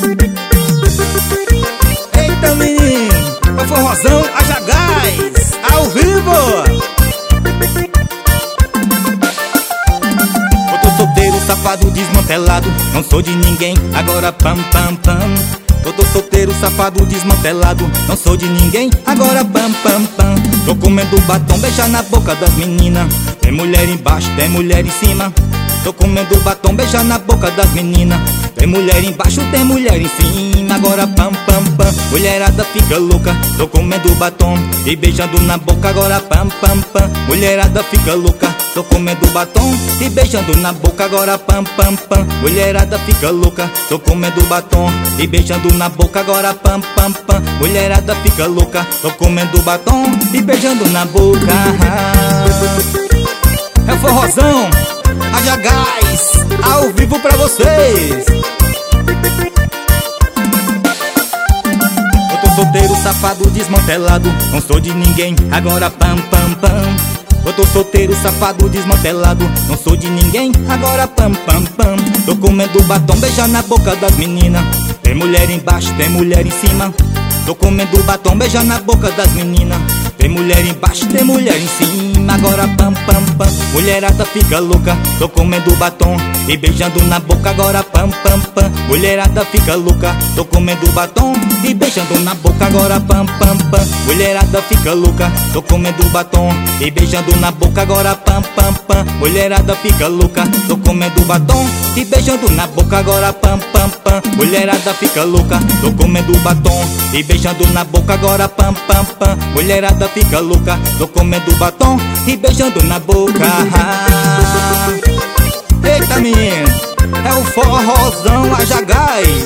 Eita menino, é o forrozão Haja Gás, ao vivo. Eu tô solteiro, safado, desmantelado, não sou de ninguém, agora pam pam pam. Eu tô solteiro, safado, desmantelado, não sou de ninguém, agora pam pam pam. Tô comendo batom, beijar na boca das meninas. Tem mulher embaixo, tem mulher em cima. Tô comendo batom, beijar na boca das meninas. Tem mulher embaixo, tem mulher em cima. Agora pam pam pam, mulherada fica louca. Tô comendo batom e beijando na boca. Agora pam pam pam, mulherada fica louca. Tô comendo batom e beijando na boca. Agora pam pam pam, mulherada fica louca. Tô comendo batom e beijando na boca. Agora pam pam pam, mulherada fica louca. Tô comendo batom e beijando na boca. É o forrozão Haja Gás, ao vivo pra vocês. Eu tô solteiro, safado, desmantelado, não sou de ninguém, agora pam pam pam. Eu tô solteiro, safado, desmantelado, não sou de ninguém, agora pam pam pam. Tô comendo batom, beijar na boca das meninas. Tem mulher embaixo, tem mulher em cima. Tô comendo batom, beijar na boca das meninas. Tem mulher embaixo, tem mulher em cima. Agora pam pam pam, mulherada fica louca. Tô comendo batom e beijando na boca. Agora pam pam pam, mulherada fica louca. Tô comendo batom e beijando na boca. Agora pam pam pam, mulherada fica louca. Tô comendo batom e beijando na boca. Agora pam pam pam, mulherada fica louca. Tô comendo batom e beijando na boca. Agora pam pam pam, mulherada fica louca. Tô comendo batom e beijando na boca. Agora pam pam pam, mulherada fica louca. Tô comendo batom e beijando na boca. Eita menino, é o forrozão Haja Gás.